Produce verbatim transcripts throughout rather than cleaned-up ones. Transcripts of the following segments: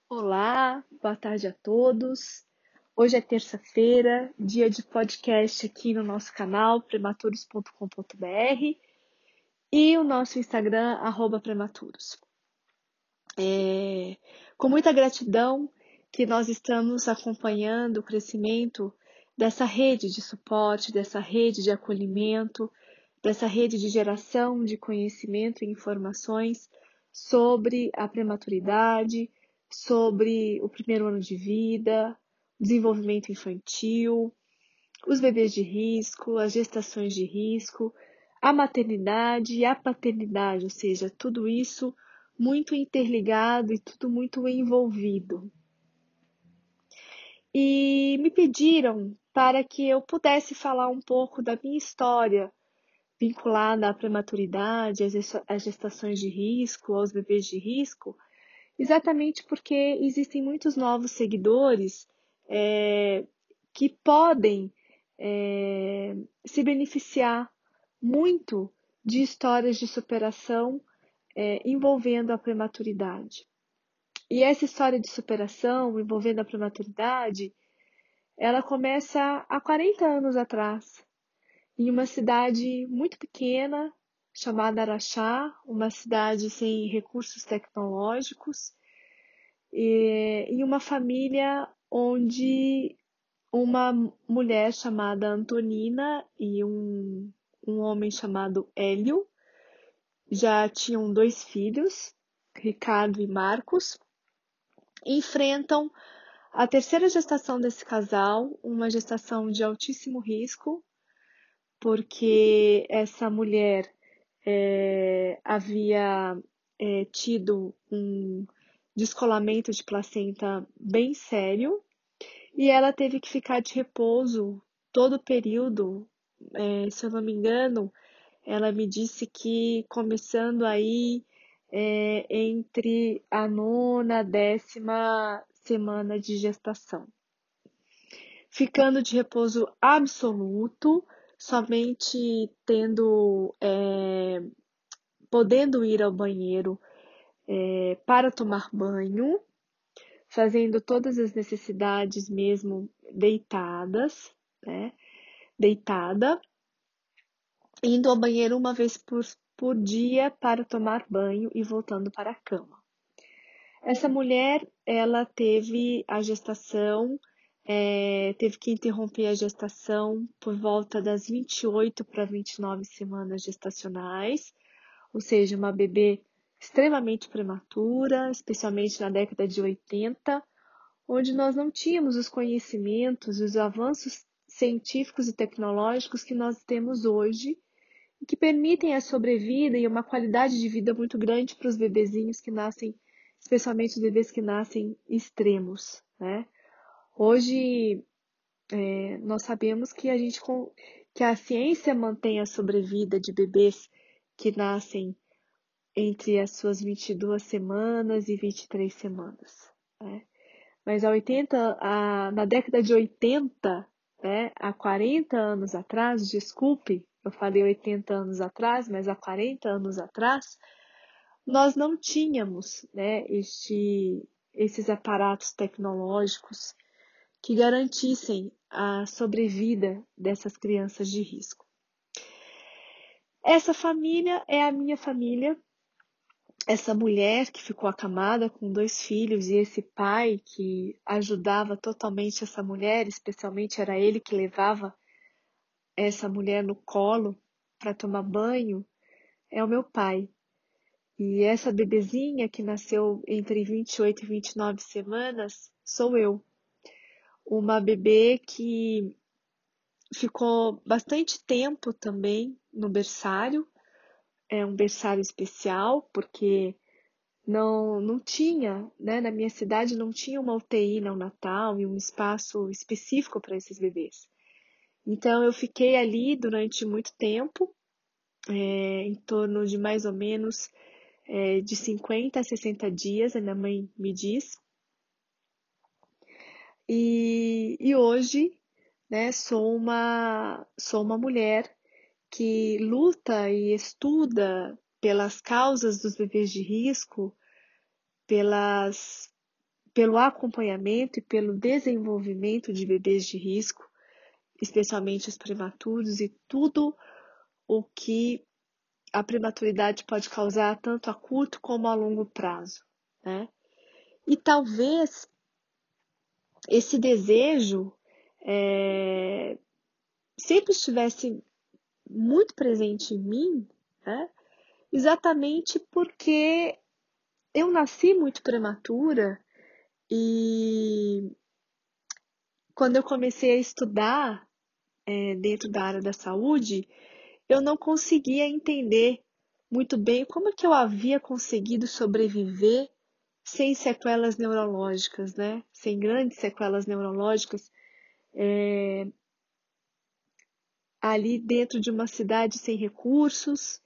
Olá, boa tarde a todos. Hoje é terça-feira, dia de podcast aqui no nosso canal prematuros ponto com ponto br e o nosso Instagram, arroba prematuros. É, com muita gratidão que nós estamos acompanhando o crescimento dessa rede de suporte, dessa rede de acolhimento, dessa rede de geração de conhecimento e informações sobre a prematuridade, sobre o primeiro ano de vida, desenvolvimento infantil, os bebês de risco, as gestações de risco, a maternidade e a paternidade, ou seja, tudo isso muito interligado e tudo muito envolvido. E me pediram para que eu pudesse falar um pouco da minha história vinculada à prematuridade, às gestações de risco, aos bebês de risco, exatamente porque existem muitos novos seguidores é, que podem é, se beneficiar muito de histórias de superação é, envolvendo a prematuridade. E essa história de superação envolvendo a prematuridade, ela começa há quarenta anos atrás, em uma cidade muito pequena, chamada Araxá, uma cidade sem recursos tecnológicos, e, em uma família onde uma mulher chamada Antonina e um, um homem chamado Hélio já tinham dois filhos, Ricardo e Marcos, e enfrentam a terceira gestação desse casal, uma gestação de altíssimo risco, porque essa mulher é, havia é, tido um descolamento de placenta bem sério e ela teve que ficar de repouso todo o período. É, se eu não me engano, ela me disse que começando aí é, entre a nona e a décima semana de gestação, ficando de repouso absoluto, somente tendo, é, podendo ir ao banheiro é, para tomar banho, fazendo todas as necessidades mesmo deitadas, né? Deitada, indo ao banheiro uma vez por, por dia para tomar banho e voltando para a cama. Essa mulher, ela teve a gestação, é, teve que interromper a gestação por volta das vinte e oito para vinte e nove semanas gestacionais, ou seja, uma bebê extremamente prematura, especialmente na década de oitenta, onde nós não tínhamos os conhecimentos, os avanços científicos e tecnológicos que nós temos hoje, e que permitem a sobrevida e uma qualidade de vida muito grande para os bebezinhos que nascem, especialmente os bebês que nascem extremos, né? Hoje, é, nós sabemos que a gente que a ciência mantém a sobrevida de bebês que nascem entre as suas vinte e duas semanas e vinte e três semanas, né? Mas a oitenta, a, na década de oitenta, né, há quarenta anos atrás, desculpe, eu falei oitenta anos atrás, mas há quarenta anos atrás, nós não tínhamos, né, este, esses aparatos tecnológicos que garantissem a sobrevida dessas crianças de risco. Essa família é a minha família. Essa mulher que ficou acamada com dois filhos e esse pai que ajudava totalmente essa mulher, especialmente era ele que levava essa mulher no colo para tomar banho, é o meu pai. E essa bebezinha que nasceu entre vinte e oito e vinte e nove semanas sou eu. Uma bebê que ficou bastante tempo também no berçário. É um berçário especial porque Não, não tinha, né? Na minha cidade não tinha uma U T I neonatal e um espaço específico para esses bebês. Então eu fiquei ali durante muito tempo, é, em torno de mais ou menos é, de cinquenta a sessenta dias, a minha mãe me diz. E, e hoje, né, sou uma, sou uma mulher que luta e estuda pelas causas dos bebês de risco, pelas pelo acompanhamento e pelo desenvolvimento de bebês de risco, especialmente os prematuros e tudo o que a prematuridade pode causar tanto a curto como a longo prazo, né? E talvez esse desejo é, sempre estivesse muito presente em mim, né? Exatamente porque eu nasci muito prematura e quando eu comecei a estudar é, dentro da área da saúde, eu não conseguia entender muito bem como é que eu havia conseguido sobreviver sem sequelas neurológicas, né? Sem grandes sequelas neurológicas, é, ali dentro de uma cidade sem recursos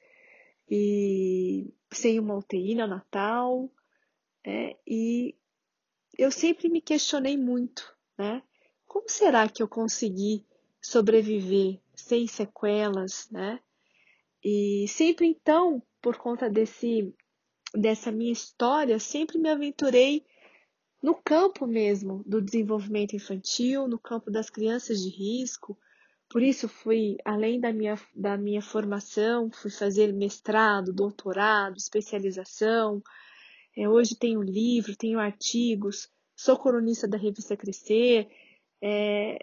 e sem uma U T I neonatal, né? E eu sempre me questionei muito, né? Como será que eu consegui sobreviver sem sequelas, né? E sempre então, por conta desse, dessa minha história, sempre me aventurei no campo mesmo do desenvolvimento infantil, no campo das crianças de risco. Por isso fui, além da minha, da minha formação, fui fazer mestrado, doutorado, especialização. É, hoje tenho livro, tenho artigos, sou colunista da revista Crescer. É,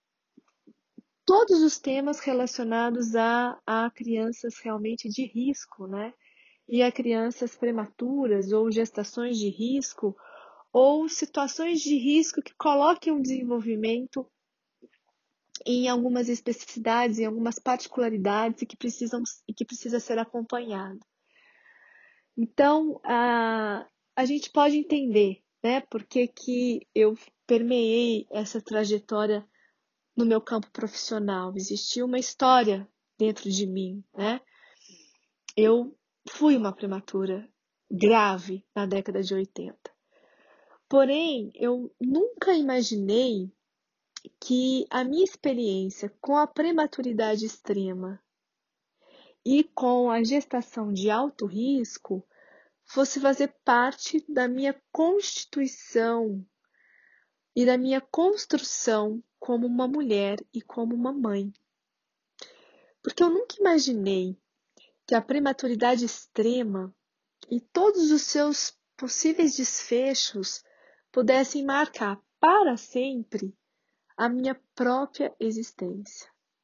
todos os temas relacionados a, a crianças realmente de risco, né? E a crianças prematuras ou gestações de risco ou situações de risco que coloquem o desenvolvimento em algumas especificidades, em algumas particularidades e que precisam e que precisa ser acompanhado. Então, a, a gente pode entender, né, por que que eu permeei essa trajetória no meu campo profissional. Existia uma história dentro de mim, né? Eu fui uma prematura grave na década de oitenta. Porém, eu nunca imaginei que a minha experiência com a prematuridade extrema e com a gestação de alto risco fosse fazer parte da minha constituição e da minha construção como uma mulher e como uma mãe. Porque eu nunca imaginei que a prematuridade extrema e todos os seus possíveis desfechos pudessem marcar para sempre a minha própria existência.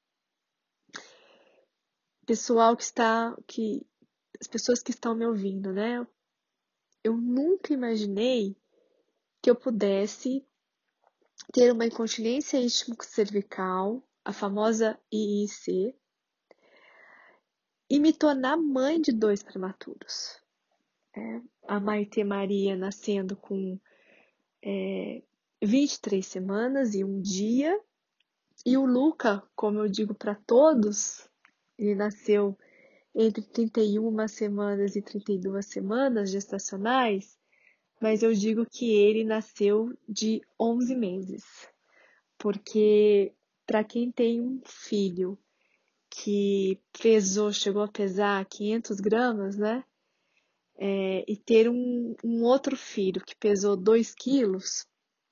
Pessoal que está, que, as pessoas que estão me ouvindo, né? Eu nunca imaginei que eu pudesse ter uma incontinência istmo-cervical, a famosa I I C, e me tornar mãe de dois prematuros. É, a Maite Maria nascendo com é, vinte e três semanas e um dia, e o Luca, como eu digo para todos, ele nasceu entre trinta e uma semanas e trinta e duas semanas gestacionais, mas eu digo que ele nasceu de onze meses. Porque para quem tem um filho que pesou, chegou a pesar quinhentos gramas, né? É, e ter um, um outro filho que pesou dois quilos,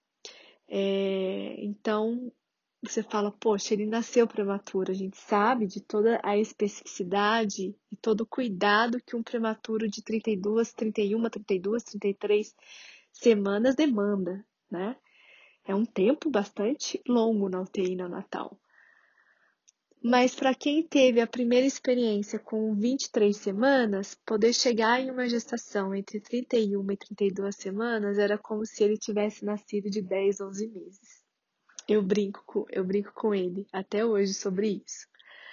é, então você fala, poxa, ele nasceu prematuro. A gente sabe de toda a especificidade e todo o cuidado que um prematuro de trinta e duas, trinta e uma, trinta e duas, trinta e três semanas demanda, né? É um tempo bastante longo na U T I neonatal. Mas para quem teve a primeira experiência com vinte e três semanas, poder chegar em uma gestação entre trinta e uma e trinta e duas semanas era como se ele tivesse nascido de dez, onze meses. Eu brinco com, eu brinco com ele até hoje sobre isso.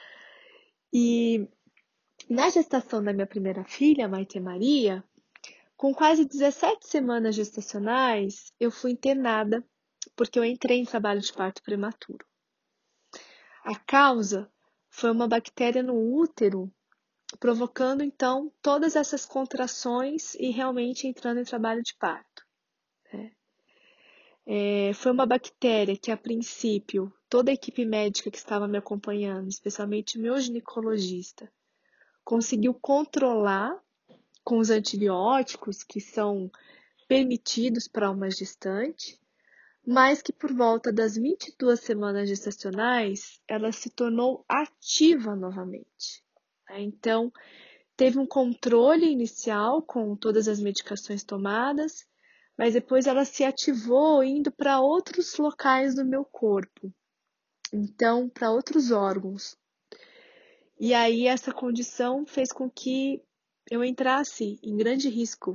E na gestação da minha primeira filha, Maite Maria, com quase dezessete semanas gestacionais, eu fui internada porque eu entrei em trabalho de parto prematuro. A causa foi uma bactéria no útero, provocando então todas essas contrações e realmente entrando em trabalho de parto. Né? É, foi uma bactéria que, a princípio, toda a equipe médica que estava me acompanhando, especialmente o meu ginecologista, conseguiu controlar com os antibióticos, que são permitidos para uma gestante, mas que por volta das vinte e duas semanas gestacionais, ela se tornou ativa novamente. Então, teve um controle inicial com todas as medicações tomadas, mas depois ela se ativou indo para outros locais do meu corpo, então para outros órgãos. E aí essa condição fez com que eu entrasse em grande risco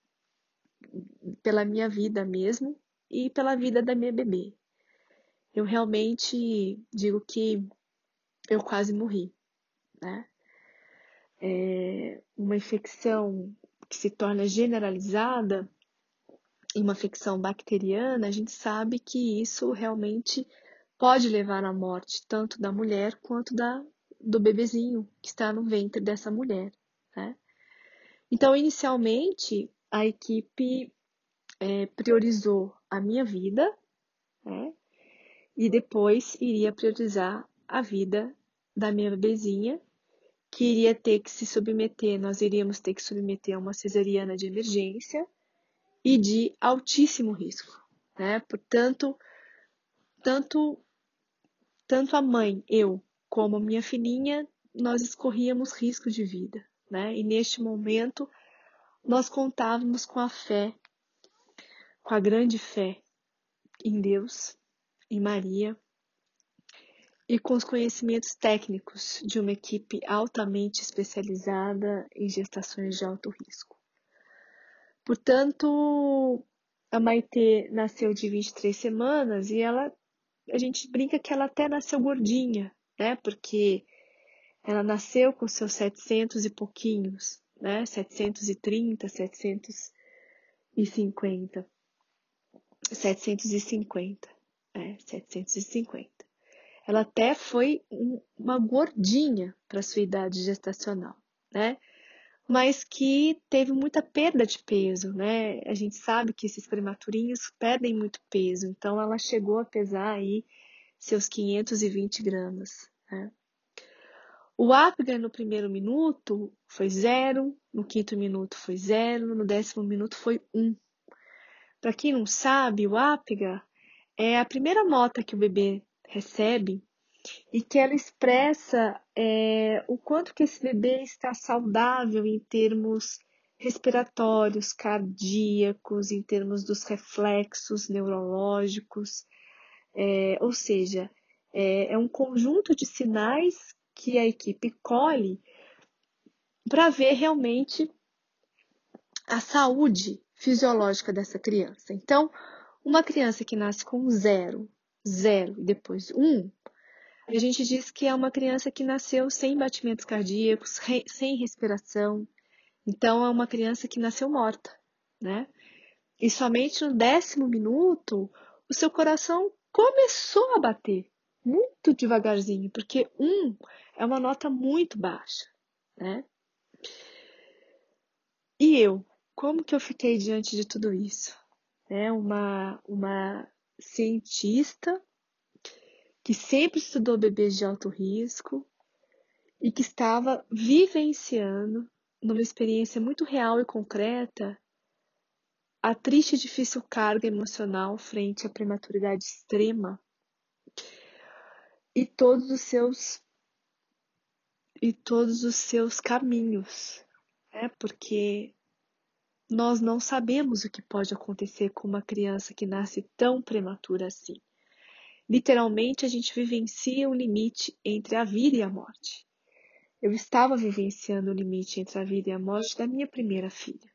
pela minha vida mesmo e pela vida da minha bebê. Eu realmente digo que eu quase morri, né? É uma infecção que se torna generalizada, e uma infecção bacteriana, a gente sabe que isso realmente pode levar à morte tanto da mulher quanto da, do bebezinho que está no ventre dessa mulher, né? Então, inicialmente, a equipe é, priorizou a minha vida, né? E depois iria priorizar a vida da minha bebezinha, que iria ter que se submeter, nós iríamos ter que submeter a uma cesariana de emergência e de altíssimo risco, né? Portanto, tanto, tanto a mãe, eu, como a minha filhinha, nós escorríamos risco de vida, né? E neste momento, nós contávamos com a fé, com a grande fé em Deus, em Maria, e com os conhecimentos técnicos de uma equipe altamente especializada em gestações de alto risco. Portanto, a Maitê nasceu de vinte e três semanas e ela, a gente brinca que ela até nasceu gordinha, né? Porque ela nasceu com seus setecentos e pouquinhos, né? setecentos e trinta, setecentos e cinquenta. setecentos e cinquenta, é, setecentos e cinquenta. Ela até foi um, uma gordinha para sua idade gestacional, né? Mas que teve muita perda de peso, né? A gente sabe que esses prematurinhos perdem muito peso, então ela chegou a pesar aí seus quinhentos e vinte gramas, né? O Apgar no primeiro minuto foi zero, no quinto minuto foi zero, no décimo minuto foi um. Para quem não sabe, o Apgar é a primeira nota que o bebê recebe e que ela expressa é, o quanto que esse bebê está saudável em termos respiratórios, cardíacos, em termos dos reflexos neurológicos, é, ou seja, é, é um conjunto de sinais que a equipe colhe para ver realmente a saúde fisiológica dessa criança. Então, uma criança que nasce com zero, zero e depois um, a gente diz que é uma criança que nasceu sem batimentos cardíacos, re, sem respiração. Então, é uma criança que nasceu morta, né? E somente no décimo minuto, o seu coração começou a bater, muito devagarzinho, porque um é uma nota muito baixa, né? E eu, como que eu fiquei diante de tudo isso? É uma, uma cientista que sempre estudou bebês de alto risco e que estava vivenciando, numa experiência muito real e concreta, a triste e difícil carga emocional frente à prematuridade extrema e todos os seus e todos os seus caminhos, né? Porque nós não sabemos o que pode acontecer com uma criança que nasce tão prematura assim. Literalmente, a gente vivencia o limite entre a vida e a morte. Eu estava vivenciando o limite entre a vida e a morte da minha primeira filha.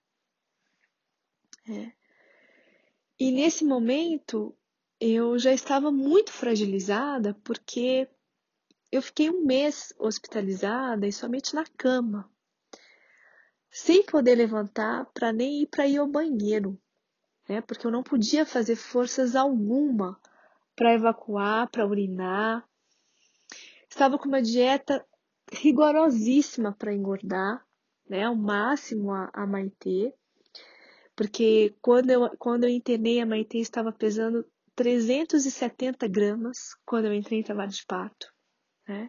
É. E nesse momento, eu já estava muito fragilizada porque eu fiquei um mês hospitalizada e somente na cama, sem poder levantar para nem ir para ir ao banheiro, né? Porque eu não podia fazer forças alguma para evacuar, para urinar. Estava com uma dieta rigorosíssima para engordar, né? Ao máximo a, a Maitê, porque quando eu, quando eu internei, a Maitê estava pesando trezentos e setenta gramas quando eu entrei em trabalho de parto, né?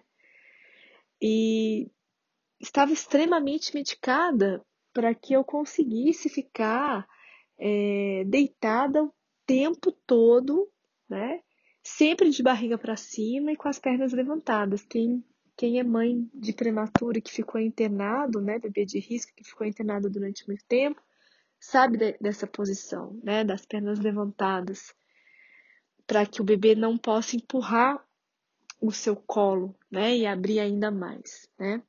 E estava extremamente medicada para que eu conseguisse ficar é, deitada o tempo todo, né? Sempre de barriga para cima e com as pernas levantadas. Quem, quem é mãe de prematuro que ficou internado, né? Bebê de risco que ficou internado durante muito tempo, sabe de, dessa posição, né? Das pernas levantadas, para que o bebê não possa empurrar o seu colo, né? E abrir ainda mais, né?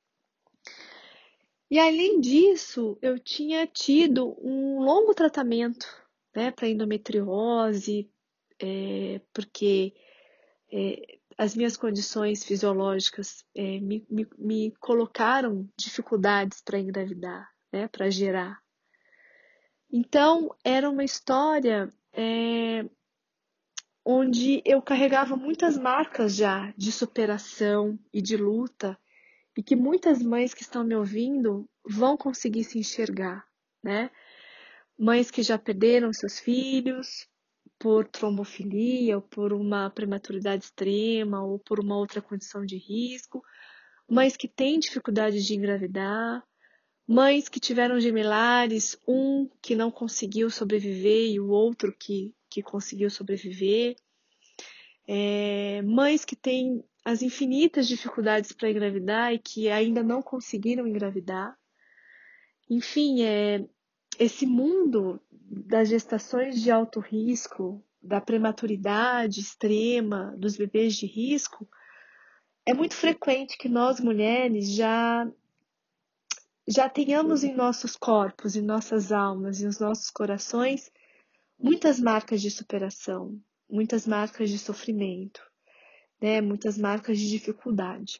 E além disso, eu tinha tido um longo tratamento, né, para endometriose, é, porque é, as minhas condições fisiológicas é, me, me, me colocaram dificuldades para engravidar, né, para gerar. Então, era uma história é, onde eu carregava muitas marcas já de superação e de luta, e que muitas mães que estão me ouvindo vão conseguir se enxergar, né? Mães que já perderam seus filhos por trombofilia, ou por uma prematuridade extrema, ou por uma outra condição de risco, mães que têm dificuldade de engravidar, mães que tiveram gemelares, um que não conseguiu sobreviver e o outro que, que conseguiu sobreviver, é, mães que têm as infinitas dificuldades para engravidar e que ainda não conseguiram engravidar. Enfim, é, esse mundo das gestações de alto risco, da prematuridade extrema, dos bebês de risco, é muito frequente que nós mulheres já, já tenhamos em nossos corpos, em nossas almas, em nossos corações, muitas marcas de superação, muitas marcas de sofrimento, né? Muitas marcas de dificuldade.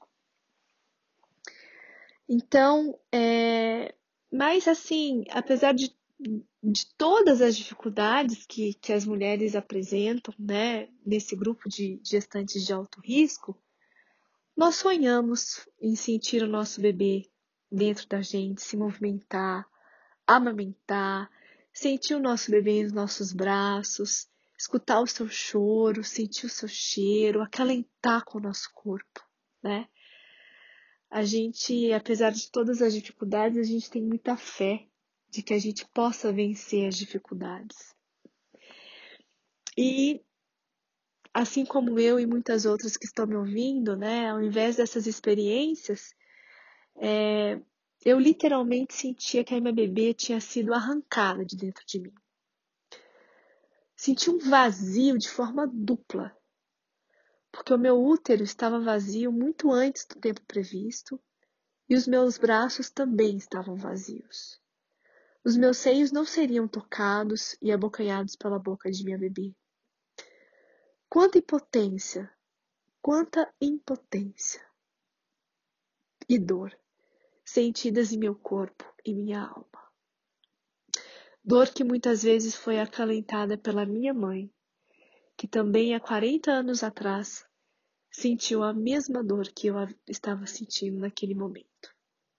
Então, é, mas assim, apesar de, de todas as dificuldades que, que as mulheres apresentam, né, nesse grupo de gestantes de alto risco, nós sonhamos em sentir o nosso bebê dentro da gente, se movimentar, amamentar, sentir o nosso bebê nos nossos braços, escutar o seu choro, sentir o seu cheiro, acalentar com o nosso corpo, né? A gente, apesar de todas as dificuldades, a gente tem muita fé de que a gente possa vencer as dificuldades. E, assim como eu e muitas outras que estão me ouvindo, né, ao invés dessas experiências, é, eu literalmente sentia que a minha bebê tinha sido arrancada de dentro de mim. Senti um vazio de forma dupla, porque o meu útero estava vazio muito antes do tempo previsto e os meus braços também estavam vazios. Os meus seios não seriam tocados e abocanhados pela boca de minha bebê. Quanta impotência, quanta impotência e dor sentidas em meu corpo e minha alma. Dor que muitas vezes foi acalentada pela minha mãe, que também há quarenta anos atrás sentiu a mesma dor que eu estava sentindo naquele momento.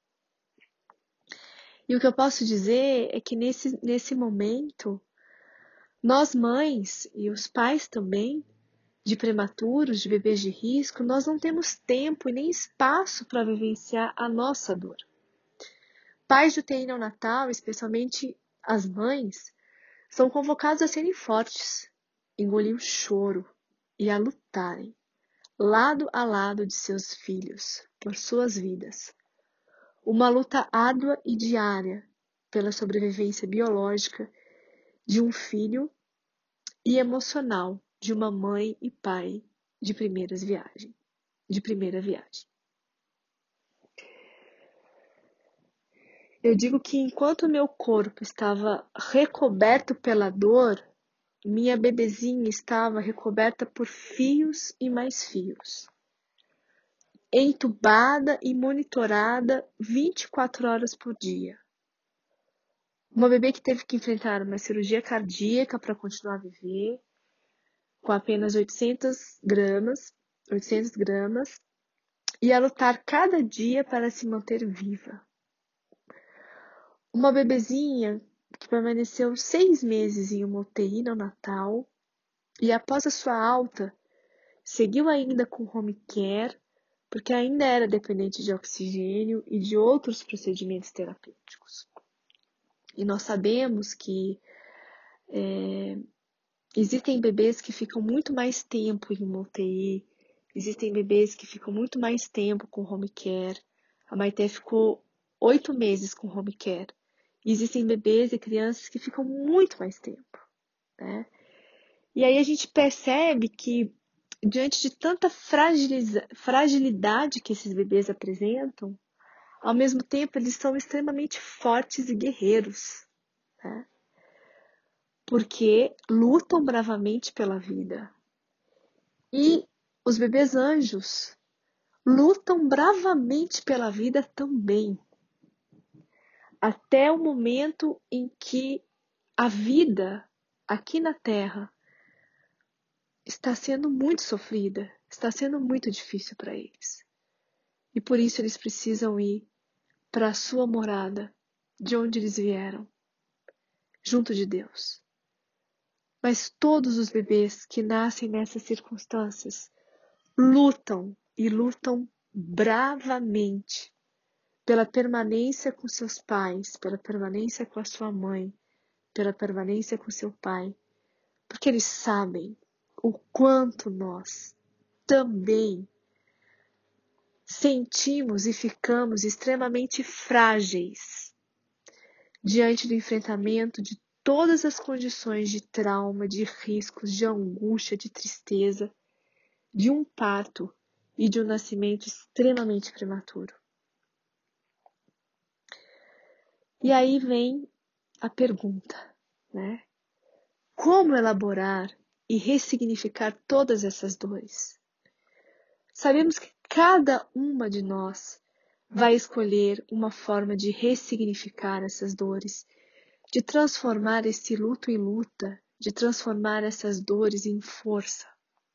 E o que eu posso dizer é que nesse, nesse momento, nós mães e os pais também, de prematuros, de bebês de risco, nós não temos tempo e nem espaço para vivenciar a nossa dor. Pais de U T I neonatal, especialmente as mães, são convocados a serem fortes, engolir o choro e a lutarem, lado a lado de seus filhos, por suas vidas. Uma luta árdua e diária pela sobrevivência biológica de um filho e emocional de uma mãe e pai de primeiras viagens, de primeira viagem. Eu digo que enquanto meu corpo estava recoberto pela dor, minha bebezinha estava recoberta por fios e mais fios, entubada e monitorada vinte e quatro horas por dia. Uma bebê que teve que enfrentar uma cirurgia cardíaca para continuar a viver, com apenas oitocentas gramas, oitocentas gramas, e a lutar cada dia para se manter viva. Uma bebezinha que permaneceu seis meses em uma U T I neonatal e após a sua alta, seguiu ainda com home care, porque ainda era dependente de oxigênio e de outros procedimentos terapêuticos. E nós sabemos que É, existem bebês que ficam muito mais tempo em uma U T I, existem bebês que ficam muito mais tempo com home care. A Maité ficou oito meses com home care. E existem bebês e crianças que ficam muito mais tempo, né? E aí a gente percebe que, diante de tanta fragilidade que esses bebês apresentam, ao mesmo tempo eles são extremamente fortes e guerreiros, né? Porque lutam bravamente pela vida. E os bebês anjos lutam bravamente pela vida também, até o momento em que a vida aqui na Terra está sendo muito sofrida, está sendo muito difícil para eles. E por isso eles precisam ir para a sua morada, de onde eles vieram, junto de Deus. Mas todos os bebês que nascem nessas circunstâncias lutam e lutam bravamente pela permanência com seus pais, pela permanência com a sua mãe, pela permanência com seu pai, porque eles sabem o quanto nós também sentimos e ficamos extremamente frágeis diante do enfrentamento de todas as condições de trauma, de riscos, de angústia, de tristeza, de um parto e de um nascimento extremamente prematuro. E aí vem a pergunta, né? Como elaborar e ressignificar todas essas dores? Sabemos que cada uma de nós vai escolher uma forma de ressignificar essas dores, de transformar esse luto em luta, de transformar essas dores em força.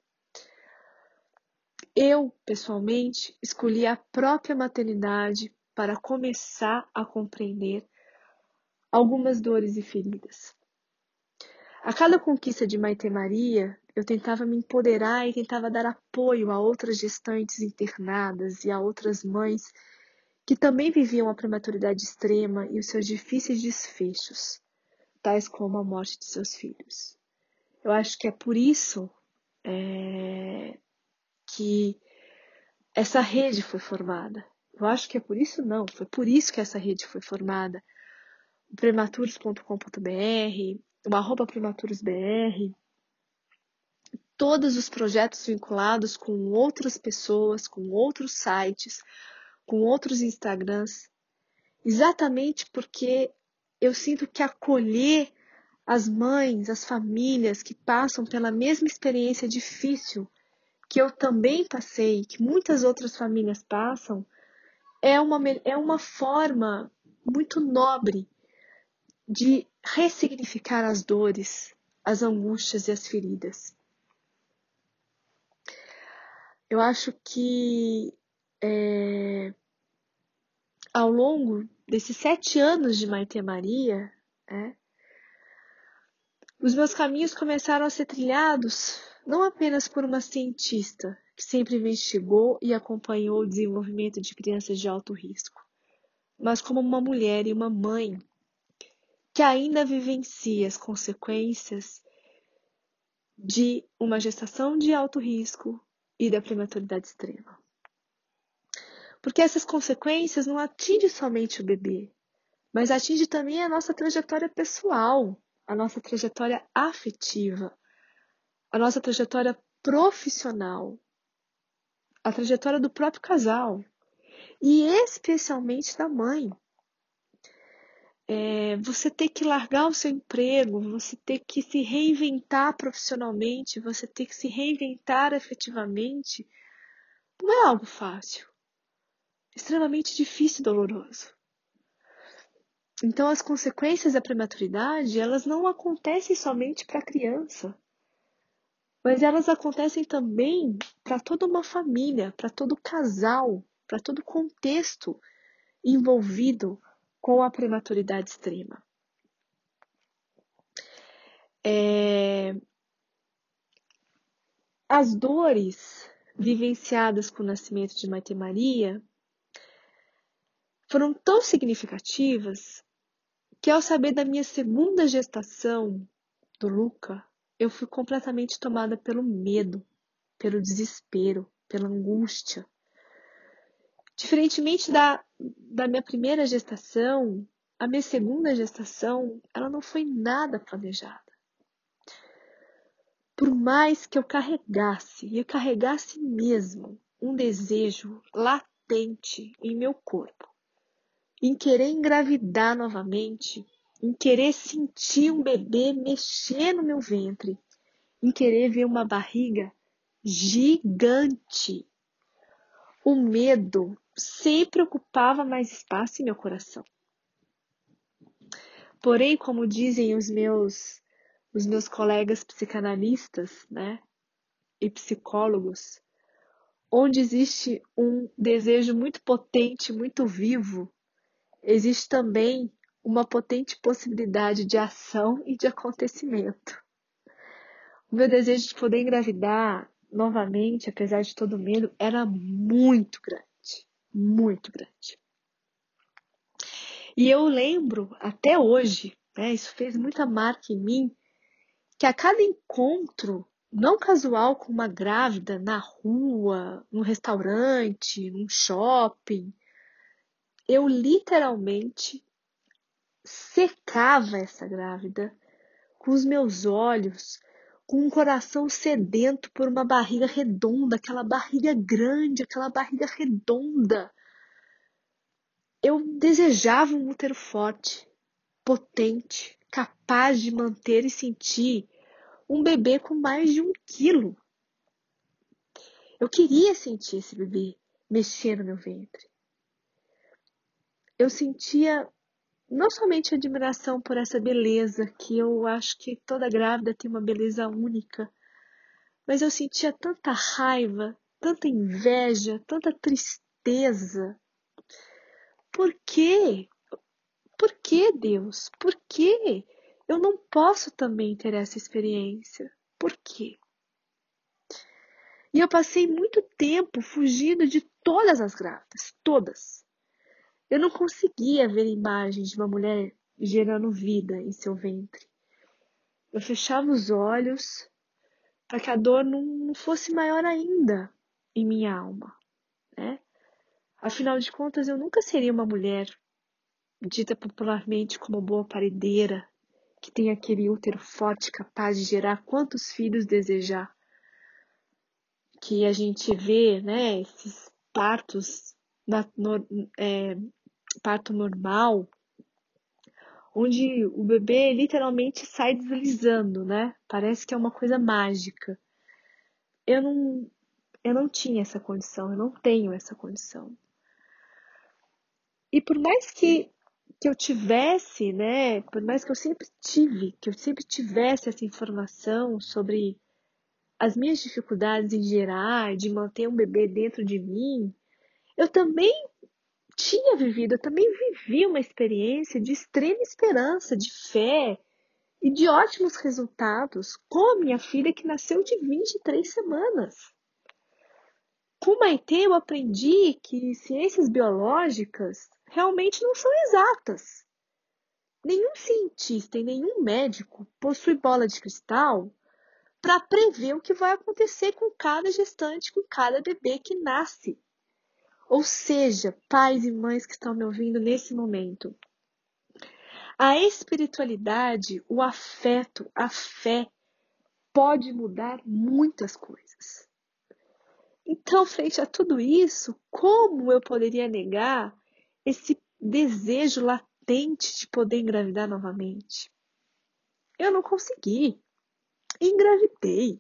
Eu, pessoalmente, escolhi a própria maternidade para começar a compreender algumas dores e feridas. A cada conquista de Maité Maria, eu tentava me empoderar e tentava dar apoio a outras gestantes internadas e a outras mães que também viviam a prematuridade extrema e os seus difíceis desfechos, tais como a morte de seus filhos. Eu acho que é por isso é, que essa rede foi formada. Eu acho que é por isso não, foi por isso que essa rede foi formada. O prematuros ponto com ponto b r, o arroba prematurosbr, todos os projetos vinculados com outras pessoas, com outros sites, com outros Instagrams, exatamente porque eu sinto que acolher as mães, as famílias que passam pela mesma experiência difícil que eu também passei, que muitas outras famílias passam, é uma, é uma forma muito nobre de ressignificar as dores, as angústias e as feridas. Eu acho que é, ao longo desses sete anos de Maité Maria, é, os meus caminhos começaram a ser trilhados não apenas por uma cientista que sempre investigou e acompanhou o desenvolvimento de crianças de alto risco, mas como uma mulher e uma mãe que ainda vivencia as consequências de uma gestação de alto risco e da prematuridade extrema. Porque essas consequências não atingem somente o bebê, mas atingem também a nossa trajetória pessoal, a nossa trajetória afetiva, a nossa trajetória profissional, a trajetória do próprio casal e especialmente da mãe. É, você ter que largar o seu emprego, você ter que se reinventar profissionalmente, você ter que se reinventar afetivamente, não é algo fácil. É extremamente difícil e doloroso. Então, as consequências da prematuridade, elas não acontecem somente para a criança, mas elas acontecem também para toda uma família, para todo casal, para todo contexto envolvido com a prematuridade extrema. É... As dores vivenciadas com o nascimento de Maité Maria foram tão significativas que, ao saber da minha segunda gestação, do Luca, eu fui completamente tomada pelo medo, pelo desespero, pela angústia. Diferentemente da, da minha primeira gestação, a minha segunda gestação, ela não foi nada planejada. Por mais que eu carregasse, e eu carregasse mesmo, um desejo latente em meu corpo, em querer engravidar novamente, em querer sentir um bebê mexer no meu ventre, em querer ver uma barriga gigante. O medo sempre ocupava mais espaço em meu coração. Porém, como dizem os meus, os meus colegas psicanalistas, né, e psicólogos, onde existe um desejo muito potente, muito vivo, existe também uma potente possibilidade de ação e de acontecimento. O meu desejo de poder engravidar novamente, apesar de todo o medo, era muito grande, muito grande. E eu lembro até hoje, né, isso fez muita marca em mim, que a cada encontro não casual com uma grávida na rua, num restaurante, num shopping, eu literalmente secava essa grávida com os meus olhos, com um coração sedento por uma barriga redonda, aquela barriga grande, aquela barriga redonda. Eu desejava um útero forte, potente, capaz de manter e sentir um bebê com mais de um quilo. Eu queria sentir esse bebê mexer no meu ventre. Eu sentia não somente admiração por essa beleza, que eu acho que toda grávida tem uma beleza única, mas eu sentia tanta raiva, tanta inveja, tanta tristeza. Por quê? Por que, Deus? Por que eu não posso também ter essa experiência? Por quê? E eu passei muito tempo fugindo de todas as grávidas, todas. Eu não conseguia ver imagens de uma mulher gerando vida em seu ventre. Eu fechava os olhos para que a dor não fosse maior ainda em minha alma, né? Afinal de contas, eu nunca seria uma mulher dita popularmente como boa paredeira, que tem aquele útero forte capaz de gerar quantos filhos desejar. Que a gente vê, né, esses partos, na, no, é, parto normal, onde o bebê literalmente sai deslizando, né? Parece que é uma coisa mágica. Eu não, eu não tinha essa condição, eu não tenho essa condição. E por mais que, que eu tivesse, né, por mais que eu sempre tive, que eu sempre tivesse essa informação sobre as minhas dificuldades em gerar, de manter um bebê dentro de mim, eu também tinha vivido, eu também vivi uma experiência de extrema esperança, de fé e de ótimos resultados com a minha filha que nasceu de vinte e três semanas. Com o Maitê eu aprendi que ciências biológicas realmente não são exatas. Nenhum cientista e nenhum médico possui bola de cristal para prever o que vai acontecer com cada gestante, com cada bebê que nasce. Ou seja, pais e mães que estão me ouvindo nesse momento, a espiritualidade, o afeto, a fé pode mudar muitas coisas. Então, frente a tudo isso, como eu poderia negar esse desejo latente de poder engravidar novamente? Eu não consegui. Engravidei.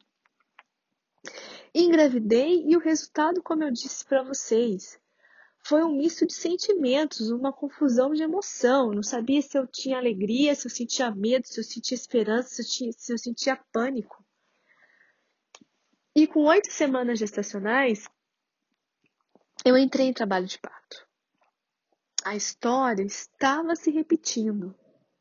Engravidei e o resultado, como eu disse para vocês, foi um misto de sentimentos, uma confusão de emoção. Eu não sabia se eu tinha alegria, se eu sentia medo, se eu sentia esperança, se eu, tinha, se eu sentia pânico. E com oito semanas gestacionais, eu entrei em trabalho de parto. A história estava se repetindo.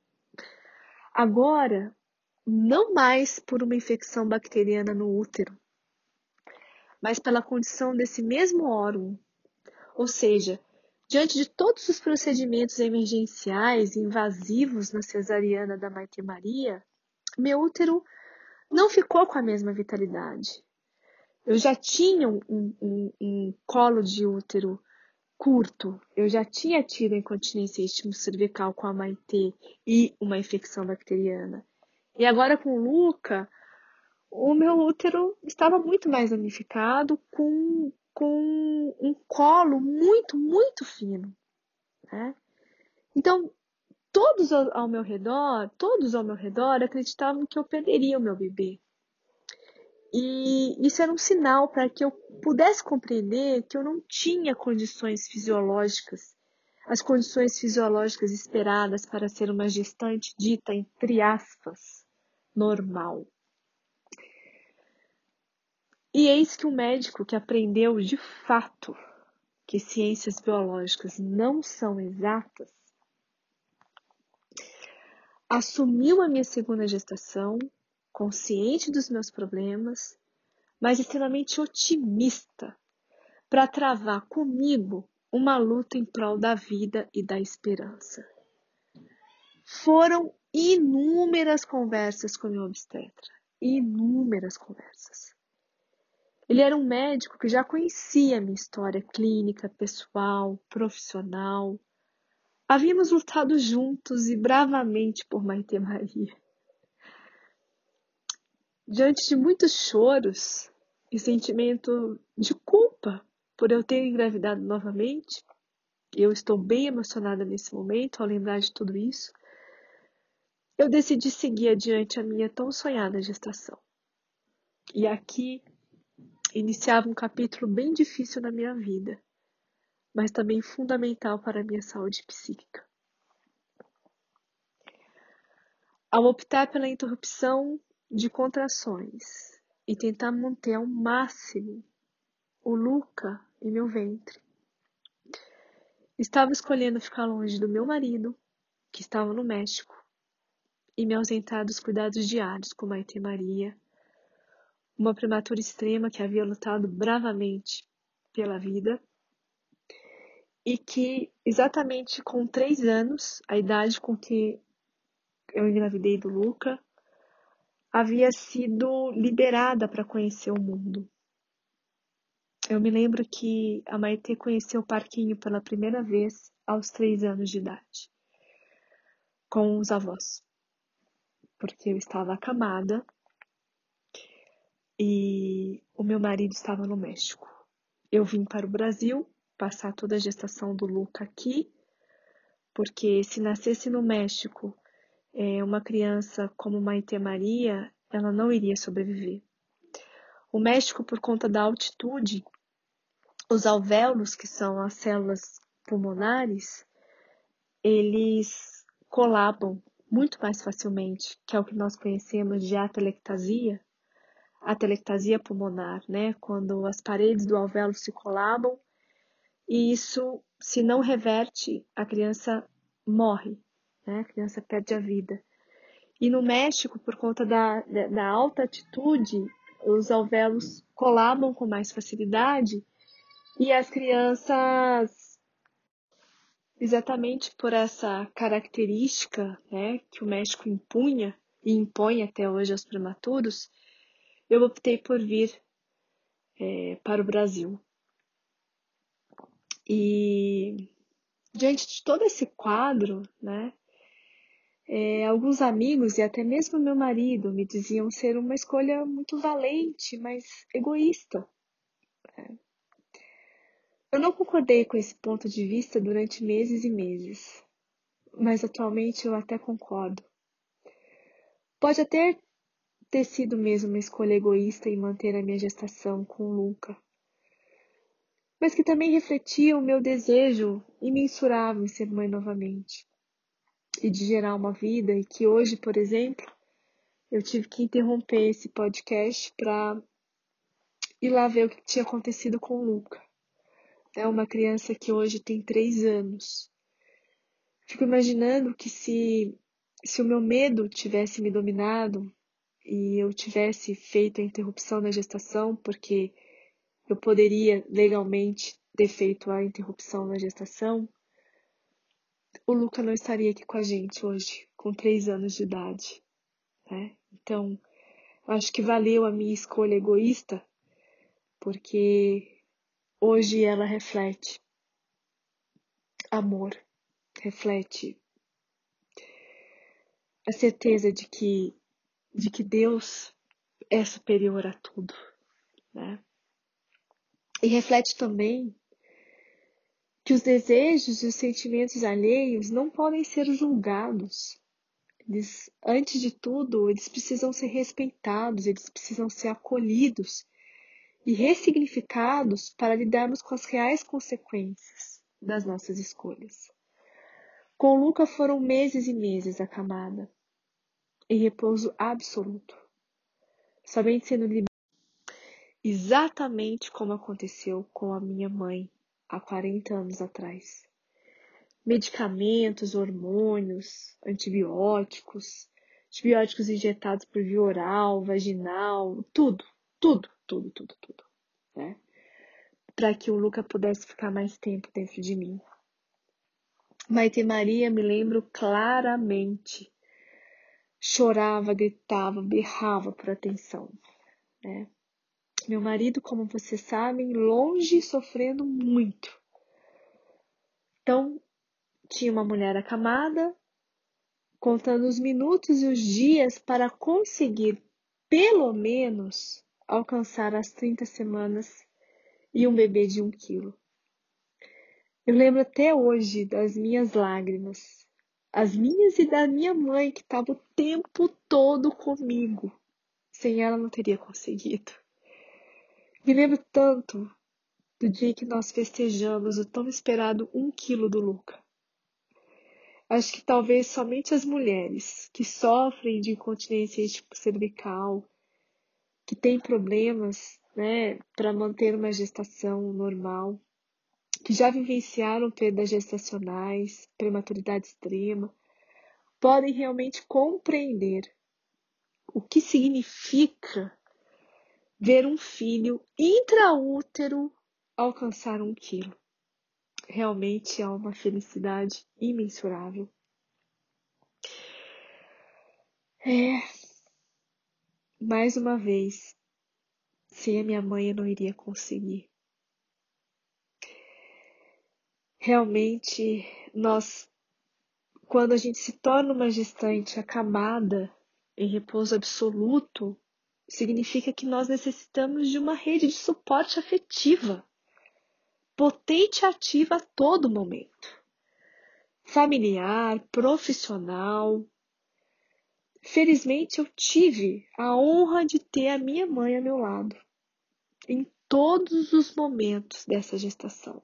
Agora, não mais por uma infecção bacteriana no útero, mas pela condição desse mesmo órgão. Ou seja, diante de todos os procedimentos emergenciais e invasivos na cesariana da Maitê Maria, meu útero não ficou com a mesma vitalidade. Eu já tinha um, um, um colo de útero curto, eu já tinha tido incontinência istmo-cervical com a Maitê e uma infecção bacteriana. E agora com o Luca, o meu útero estava muito mais danificado, com, com um colo muito, muito fino, né? Então, todos ao, ao meu redor, todos ao meu redor acreditavam que eu perderia o meu bebê. E isso era um sinal para que eu pudesse compreender que eu não tinha condições fisiológicas, as condições fisiológicas esperadas para ser uma gestante dita, entre aspas, normal. E eis que um médico que aprendeu de fato que ciências biológicas não são exatas, assumiu a minha segunda gestação, consciente dos meus problemas, mas extremamente otimista, para travar comigo uma luta em prol da vida e da esperança. Foram inúmeras conversas com o meu obstetra, inúmeras conversas. Ele era um médico que já conhecia a minha história clínica, pessoal, profissional. Havíamos lutado juntos e bravamente por Maitê Maria. Diante de muitos choros e sentimento de culpa por eu ter engravidado novamente, eu estou bem emocionada nesse momento ao lembrar de tudo isso, eu decidi seguir adiante a minha tão sonhada gestação. E aqui iniciava um capítulo bem difícil na minha vida, mas também fundamental para a minha saúde psíquica. Ao optar pela interrupção de contrações e tentar manter ao máximo o Luca em meu ventre, estava escolhendo ficar longe do meu marido, que estava no México, e me ausentar dos cuidados diários com Maitê Maria, uma prematura extrema que havia lutado bravamente pela vida e que, exatamente com três anos, a idade com que eu engravidei do Luca, havia sido liberada para conhecer o mundo. Eu me lembro que a Maitê conheceu o parquinho pela primeira vez aos três anos de idade, com os avós, porque eu estava acamada e o meu marido estava no México. Eu vim para o Brasil passar toda a gestação do Luca aqui, porque se nascesse no México é, uma criança como Maitê Maria, ela não iria sobreviver. O México, por conta da altitude, os alvéolos, que são as células pulmonares, eles colapam muito mais facilmente, que é o que nós conhecemos de atelectasia, atelectasia pulmonar, né? Quando as paredes do alvéolo se colabam, e isso, se não reverte, a criança morre, né? A criança perde a vida. E no México, por conta da, da, da alta altitude, os alvéolos colabam com mais facilidade e as crianças, exatamente por essa característica, né, que o México impunha e impõe até hoje aos prematuros, eu optei por vir é, para o Brasil. E diante de todo esse quadro, né, é, alguns amigos e até mesmo meu marido me diziam ser uma escolha muito valente, mas egoísta. Né? Eu não concordei com esse ponto de vista durante meses e meses, mas atualmente eu até concordo. Pode até ter sido mesmo uma escolha egoísta em manter a minha gestação com o Luca, mas que também refletia o meu desejo imensurável em ser mãe novamente e de gerar uma vida, e que hoje, por exemplo, eu tive que interromper esse podcast para ir lá ver o que tinha acontecido com o Luca. É uma criança que hoje tem três anos. Fico imaginando que se, se o meu medo tivesse me dominado e eu tivesse feito a interrupção da gestação, porque eu poderia legalmente ter feito a interrupção na gestação, o Luca não estaria aqui com a gente hoje, com três anos de idade, né? Então, acho que valeu a minha escolha egoísta, porque hoje ela reflete amor, reflete a certeza de que, de que Deus é superior a tudo, né? E reflete também que os desejos e os sentimentos alheios não podem ser julgados. Eles, antes de tudo, eles precisam ser respeitados, eles precisam ser acolhidos e ressignificados para lidarmos com as reais consequências das nossas escolhas. Com Luca foram meses e meses acamada, em repouso absoluto, somente sendo liberada, exatamente como aconteceu com a minha mãe há quarenta anos atrás. Medicamentos, hormônios, antibióticos, antibióticos injetados por via oral, vaginal, tudo, tudo, tudo, tudo, tudo, né? Para que o Luca pudesse ficar mais tempo dentro de mim. Maite Maria, me lembro claramente, chorava, gritava, berrava por atenção, né? Meu marido, como vocês sabem, longe, sofrendo muito. Então, tinha uma mulher acamada, contando os minutos e os dias para conseguir, pelo menos, alcançar as trinta semanas e um bebê de um quilo. Eu lembro até hoje das minhas lágrimas, as minhas e da minha mãe, que estava o tempo todo comigo. Sem ela não teria conseguido. Me lembro tanto do dia que nós festejamos o tão esperado um quilo do Luca. Acho que talvez somente as mulheres que sofrem de incontinência cervical, que têm problemas, né, para manter uma gestação normal, que já vivenciaram perdas gestacionais, prematuridade extrema, podem realmente compreender o que significa ver um filho intraútero alcançar um quilo. Realmente é uma felicidade imensurável. É, mais uma vez, sem a minha mãe eu não iria conseguir. Realmente, nós, quando a gente se torna uma gestante acamada, em repouso absoluto, significa que nós necessitamos de uma rede de suporte afetiva, potente e ativa a todo momento. Familiar, profissional. Felizmente, eu tive a honra de ter a minha mãe ao meu lado, em todos os momentos dessa gestação.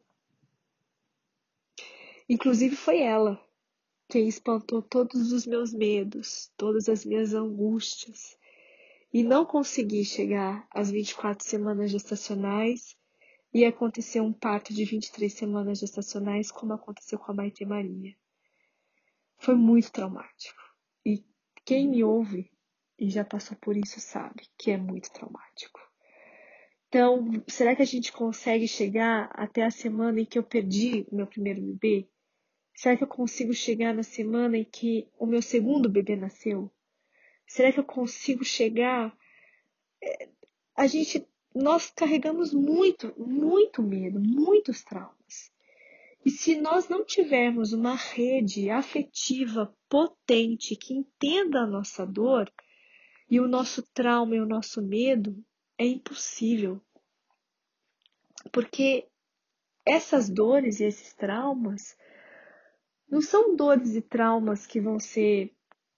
Inclusive foi ela quem espantou todos os meus medos, todas as minhas angústias, e não consegui chegar às vinte e quatro semanas gestacionais e acontecer um parto de vinte e três semanas gestacionais, como aconteceu com a Maite Maria. Foi muito traumático. E quem me ouve e já passou por isso sabe que é muito traumático. Então, será que a gente consegue chegar até a semana em que eu perdi o meu primeiro bebê? Será que eu consigo chegar na semana em que o meu segundo bebê nasceu? Será que eu consigo chegar? A gente, nós carregamos muito, muito medo, muitos traumas. E se nós não tivermos uma rede afetiva potente que entenda a nossa dor e o nosso trauma e o nosso medo, é impossível. Porque essas dores e esses traumas não são dores e traumas que vão ser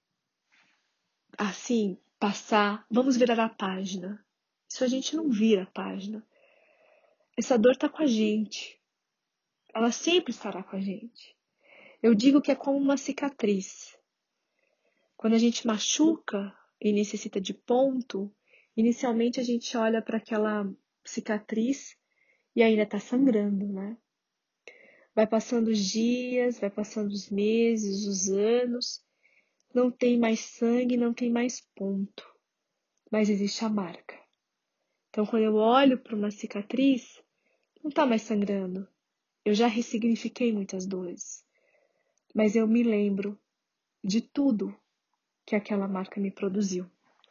assim, passar, vamos virar a página. Isso a gente não vira a página. Essa dor está com a gente. Ela sempre estará com a gente. Eu digo que é como uma cicatriz. Quando a gente machuca e necessita de ponto, inicialmente a gente olha para aquela cicatriz e ainda está sangrando, né? Vai passando os dias, vai passando os meses, os anos, não tem mais sangue, não tem mais ponto, mas existe a marca. Então, quando eu olho para uma cicatriz, não está mais sangrando. Eu já ressignifiquei muitas dores, mas eu me lembro de tudo que aquela marca me produziu.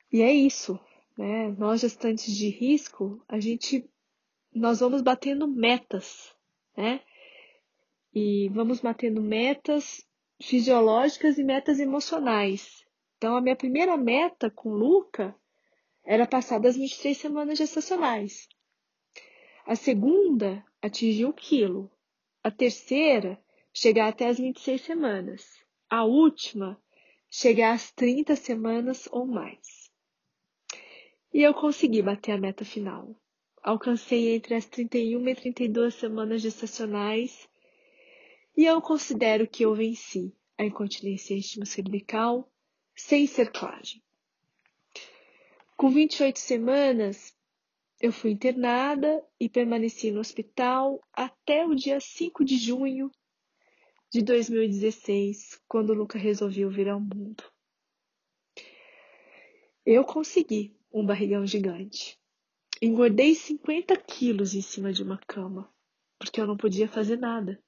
E é isso, né? Nós gestantes de risco, a gente, nós vamos batendo metas, né? E vamos batendo metas fisiológicas e metas emocionais. Então, a minha primeira meta com o Luca era passar das vinte e três semanas gestacionais. A segunda, atingir o quilo. A terceira, chegar até as vinte e seis semanas. A última, chegar às trinta semanas ou mais. E eu consegui bater a meta final. Alcancei entre as trinta e uma e trinta e duas semanas gestacionais e eu considero que eu venci a incontinência íntima-cervical sem cerclagem. Com vinte e oito semanas, eu fui internada e permaneci no hospital até o dia cinco de junho de dois mil e dezesseis, quando o Luca resolveu vir ao mundo. Eu consegui um barrigão gigante. Engordei cinquenta quilos em cima de uma cama, porque eu não podia fazer nada.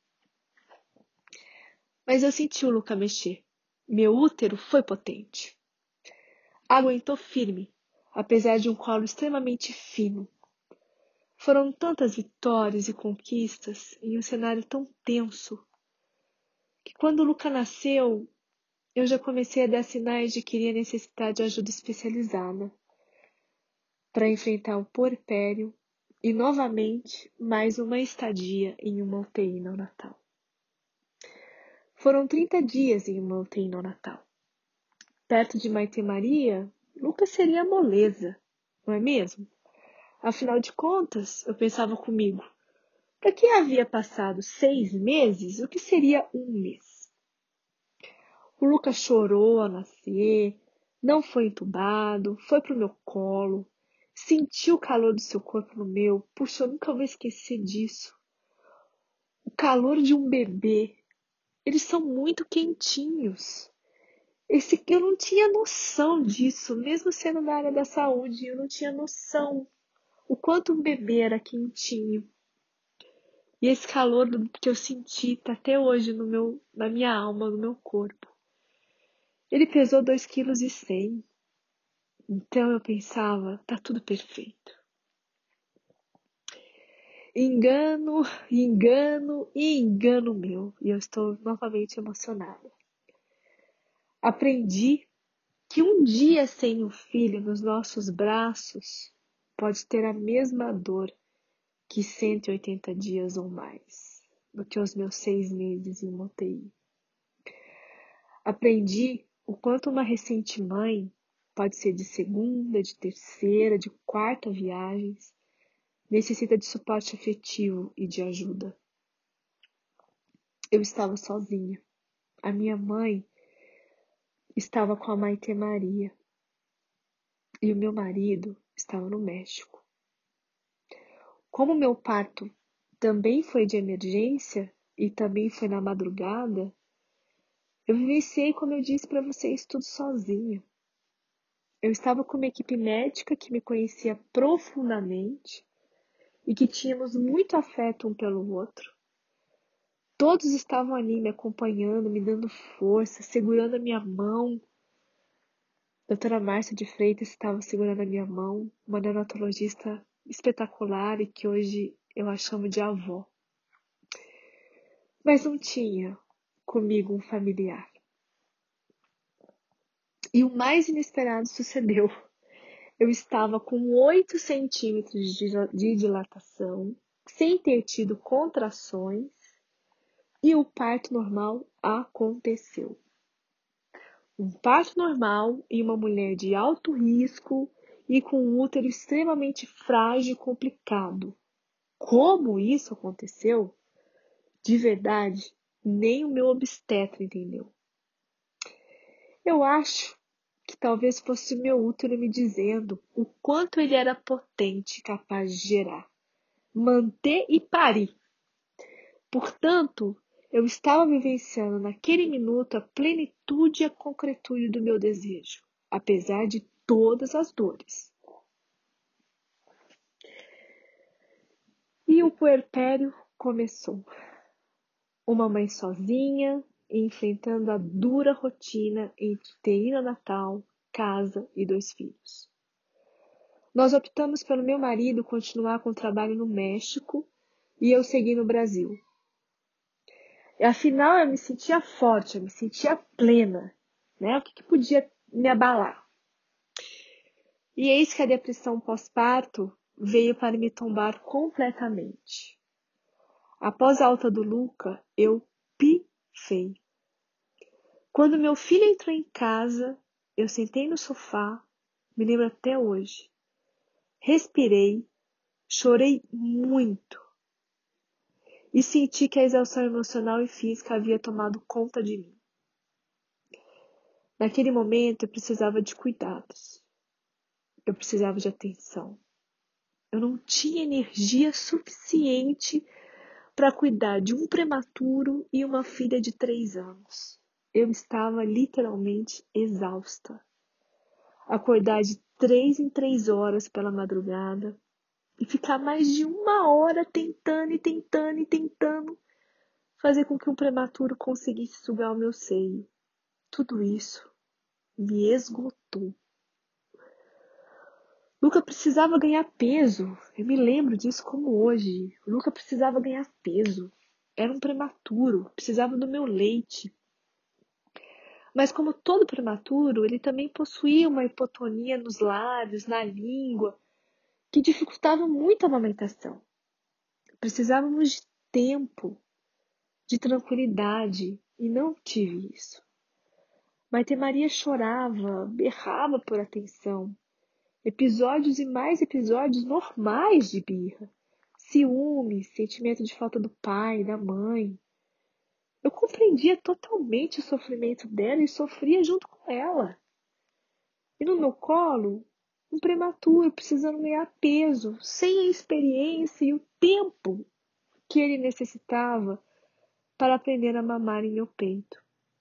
Mas eu senti o Luca mexer. Meu útero foi potente. Aguentou firme, apesar de um colo extremamente fino. Foram tantas vitórias e conquistas em um cenário tão tenso, que quando o Luca nasceu, eu já comecei a dar sinais de que iria necessitar de ajuda especializada para enfrentar o puerpério e, novamente, mais uma estadia em uma U T I neonatal. Foram trinta dias em uma U T I neonatal. Perto de Maite Maria, Lucas seria moleza, não é mesmo? Afinal de contas, eu pensava comigo, para quem havia passado seis meses, o que seria um mês? O Lucas chorou ao nascer, não foi entubado, foi pro meu colo, sentiu o calor do seu corpo no meu. Puxa, eu nunca vou esquecer disso. O calor de um bebê. Eles são muito quentinhos. Esse, eu não tinha noção disso, mesmo sendo na área da saúde, eu não tinha noção o quanto um bebê era quentinho. E esse calor que eu senti tá até hoje no meu, na minha alma, no meu corpo. Ele pesou dois vírgula cem quilos. Então eu pensava, tá tudo perfeito. Engano, engano e engano meu. E eu estou novamente emocionada. Aprendi que um dia sem um filho nos nossos braços pode ter a mesma dor que cento e oitenta dias ou mais, do que os meus seis meses em uma U T I. Aprendi o quanto uma recente mãe pode ser de segunda, de terceira, de quarta viagens, necessita de suporte afetivo e de ajuda. Eu estava sozinha. A minha mãe estava com a Maite Maria e o meu marido estava no México. Como meu parto também foi de emergência e também foi na madrugada, eu vivenciei, como eu disse para vocês, tudo sozinha. Eu estava com uma equipe médica que me conhecia profundamente e que tínhamos muito afeto um pelo outro. Todos estavam ali me acompanhando, me dando força, segurando a minha mão. A doutora Márcia de Freitas estava segurando a minha mão, uma neonatologista espetacular e que hoje eu a chamo de avó. Mas não tinha comigo um familiar. E o mais inesperado sucedeu. Eu estava com oito centímetros de dilatação, sem ter tido contrações, e o parto normal aconteceu. Um parto normal em uma mulher de alto risco e com um útero extremamente frágil e complicado. Como isso aconteceu? De verdade, nem o meu obstetra entendeu. Eu acho que talvez fosse o meu útero me dizendo o quanto ele era potente e capaz de gerar, manter e parir. Portanto, eu estava vivenciando naquele minuto a plenitude e a concretude do meu desejo, apesar de todas as dores. E o puerpério começou. Uma mãe sozinha, enfrentando a dura rotina entre U T I neonatal casa e dois filhos. Nós optamos pelo meu marido continuar com o trabalho no México e eu seguir no Brasil. E, afinal, eu me sentia forte, eu me sentia plena, né? O que, que podia me abalar? E eis que a depressão pós-parto veio para me tombar completamente. Após a alta do Luca, eu pifei. Quando meu filho entrou em casa, eu sentei no sofá, me lembro até hoje. Respirei, chorei muito e senti que a exaustão emocional e física havia tomado conta de mim. Naquele momento, eu precisava de cuidados. Eu precisava de atenção. Eu não tinha energia suficiente para cuidar de um prematuro e uma filha de três anos. Eu estava literalmente exausta. Acordar de três em três horas pela madrugada e ficar mais de uma hora tentando e tentando e tentando fazer com que um prematuro conseguisse sugar o meu seio. Tudo isso me esgotou. Luca precisava ganhar peso. Eu me lembro disso como hoje. Luca precisava ganhar peso. Era um prematuro, precisava do meu leite. Mas como todo prematuro, ele também possuía uma hipotonia nos lábios, na língua, que dificultava muito a amamentação. Precisávamos de tempo, de tranquilidade, e não tive isso. Maite Maria chorava, berrava por atenção. Episódios e mais episódios normais de birra. Ciúme, sentimento de falta do pai, da mãe. Eu compreendia totalmente o sofrimento dela e sofria junto com ela. E no meu colo, um prematuro precisando ganhar peso, sem a experiência e o tempo que ele necessitava para aprender a mamar em meu peito.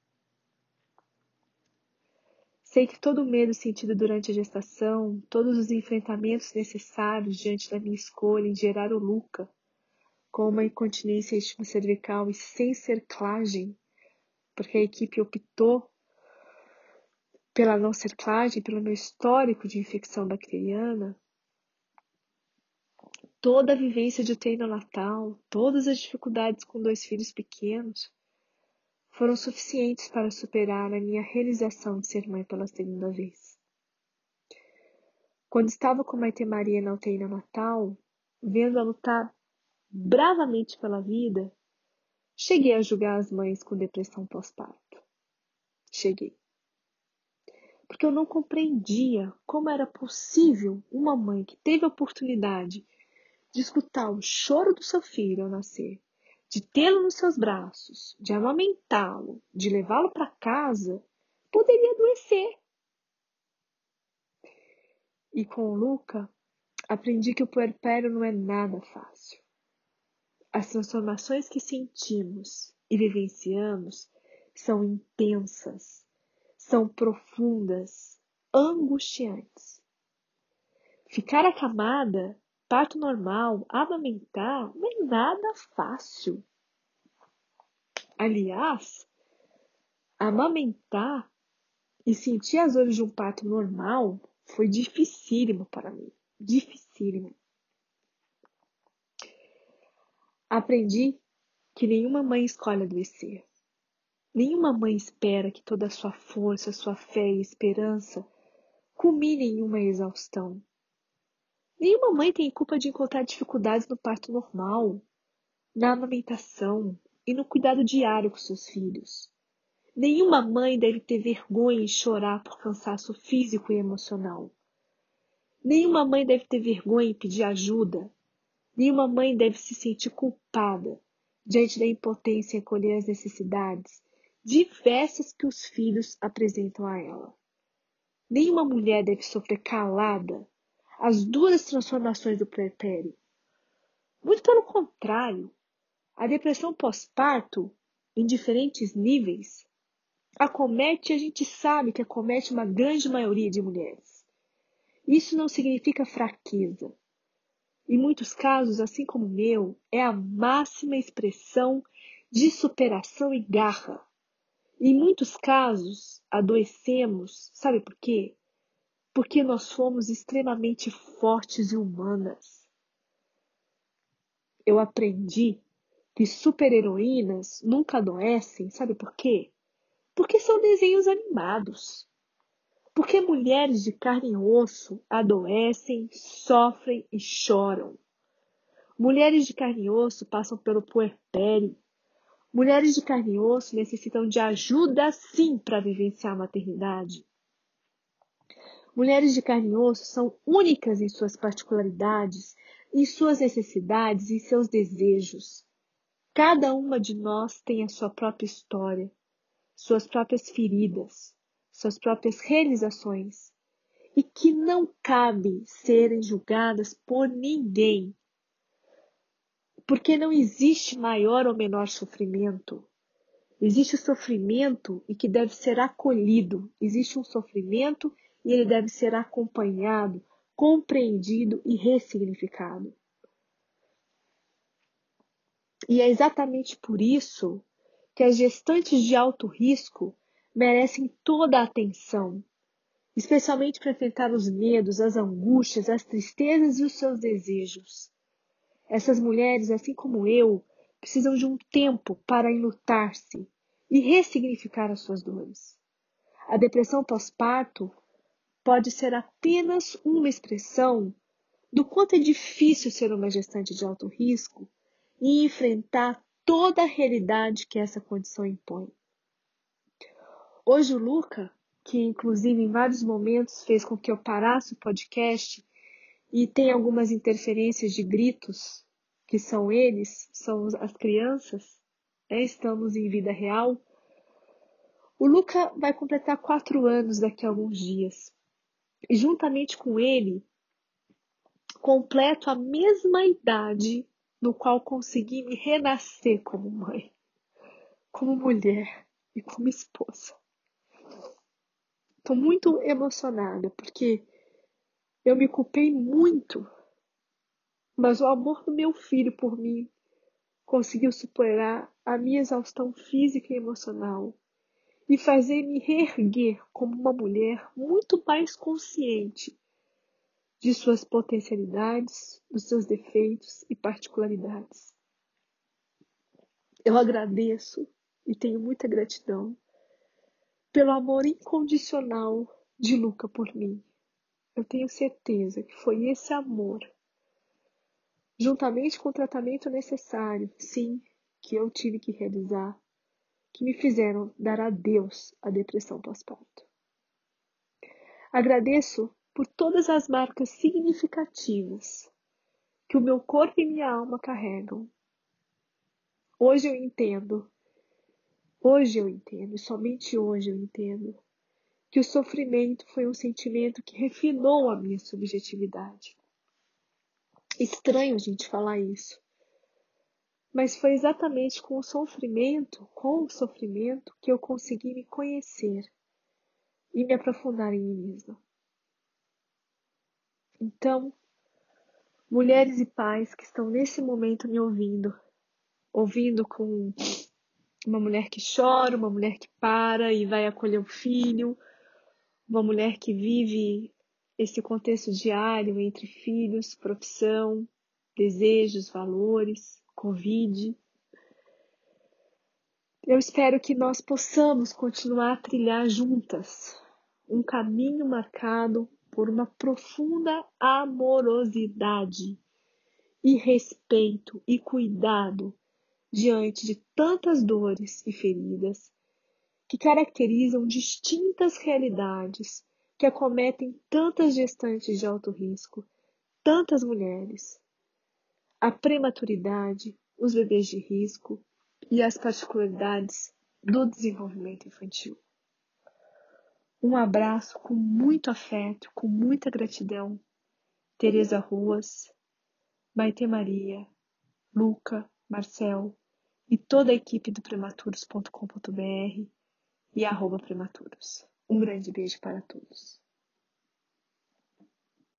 Sei que todo o medo sentido durante a gestação, todos os enfrentamentos necessários diante da minha escolha em gerar o Luca, com uma incontinência cervical e sem cerclagem, porque a equipe optou pela não cerclagem, pelo meu histórico de infecção bacteriana, toda a vivência de U T I neonatal, todas as dificuldades com dois filhos pequenos, foram suficientes para superar a minha realização de ser mãe pela segunda vez. Quando estava com Maite Maria na U T I neonatal, vendo-a lutar bravamente pela vida, cheguei a julgar as mães com depressão pós-parto. Cheguei. Porque eu não compreendia como era possível uma mãe que teve a oportunidade de escutar o choro do seu filho ao nascer, de tê-lo nos seus braços, de amamentá-lo, de levá-lo para casa, poderia adoecer. E com o Luca, aprendi que o puerpério não é nada fácil. As transformações que sentimos e vivenciamos são intensas, são profundas, angustiantes. Ficar acamada, parto normal, amamentar, não é nada fácil. Aliás, amamentar e sentir as dores de um parto normal foi dificílimo para mim. Dificílimo. Aprendi que nenhuma mãe escolhe adoecer. Nenhuma mãe espera que toda a sua força, sua fé e esperança culminem em uma exaustão. Nenhuma mãe tem culpa de encontrar dificuldades no parto normal, na amamentação e no cuidado diário com seus filhos. Nenhuma mãe deve ter vergonha em chorar por cansaço físico e emocional. Nenhuma mãe deve ter vergonha em pedir ajuda. Nenhuma mãe deve se sentir culpada diante da impotência em acolher as necessidades diversas que os filhos apresentam a ela. Nenhuma mulher deve sofrer calada as duras transformações do puerpério. Muito pelo contrário, a depressão pós-parto, em diferentes níveis, acomete, e a gente sabe que acomete uma grande maioria de mulheres. Isso não significa fraqueza. Em muitos casos, assim como o meu, é a máxima expressão de superação e garra. Em muitos casos, adoecemos, sabe por quê? porque nós somos extremamente fortes e humanas. Eu aprendi que super-heroínas nunca adoecem, sabe por quê? Porque são desenhos animados. Porque mulheres de carne e osso adoecem, sofrem e choram. Mulheres de carne e osso passam pelo puerpério. Mulheres de carne e osso necessitam de ajuda, sim, para vivenciar a maternidade. Mulheres de carne e osso são únicas em suas particularidades, em suas necessidades e seus desejos. Cada uma de nós tem a sua própria história, suas próprias feridas, suas próprias realizações, e que não cabe serem julgadas por ninguém. Porque não existe maior ou menor sofrimento. Existe o sofrimento e que deve ser acolhido. Existe um sofrimento e ele deve ser acompanhado, compreendido e ressignificado. E é exatamente por isso que as gestantes de alto risco merecem toda a atenção, especialmente para enfrentar os medos, as angústias, as tristezas e os seus desejos. Essas mulheres, assim como eu, precisam de um tempo para enlutar-se e ressignificar as suas dores. A depressão pós-parto pode ser apenas uma expressão do quanto é difícil ser uma gestante de alto risco e enfrentar toda a realidade que essa condição impõe. Hoje o Luca, que inclusive em vários momentos fez com que eu parasse o podcast e tem algumas interferências de gritos, que são eles, são as crianças, né? Estamos em vida real. O Luca vai completar quatro anos daqui a alguns dias. E juntamente com ele, completo a mesma idade no qual consegui me renascer como mãe, como mulher e como esposa. Estou muito emocionada porque eu me culpei muito, mas o amor do meu filho por mim conseguiu superar a minha exaustão física e emocional e fazer-me reerguer como uma mulher muito mais consciente de suas potencialidades, dos seus defeitos e particularidades. Eu agradeço e tenho muita gratidão pelo amor incondicional de Luca por mim. Eu tenho certeza que foi esse amor, juntamente com o tratamento necessário, sim, que eu tive que realizar, que me fizeram dar adeus à depressão pós-parto. Agradeço por todas as marcas significativas que o meu corpo e minha alma carregam. Hoje eu entendo, hoje eu entendo, e somente hoje eu entendo, que o sofrimento foi um sentimento que refinou a minha subjetividade. Estranho a gente falar isso, mas foi exatamente com o sofrimento, com o sofrimento, que eu consegui me conhecer e me aprofundar em mim mesma. Então, mulheres e pais que estão nesse momento me ouvindo, ouvindo com uma mulher que chora, uma mulher que para e vai acolher o filho, uma mulher que vive esse contexto diário entre filhos, profissão, desejos, valores, Covid. Eu espero que nós possamos continuar a trilhar juntas um caminho marcado por uma profunda amorosidade e respeito e cuidado diante de tantas dores e feridas que caracterizam distintas realidades que acometem tantas gestantes de alto risco, tantas mulheres. A prematuridade, os bebês de risco e as particularidades do desenvolvimento infantil. Um abraço com muito afeto, com muita gratidão. Tereza Ruas, Maite Maria, Luca, Marcel e toda a equipe do prematuros ponto com ponto br e arroba prematuros. Um grande beijo para todos.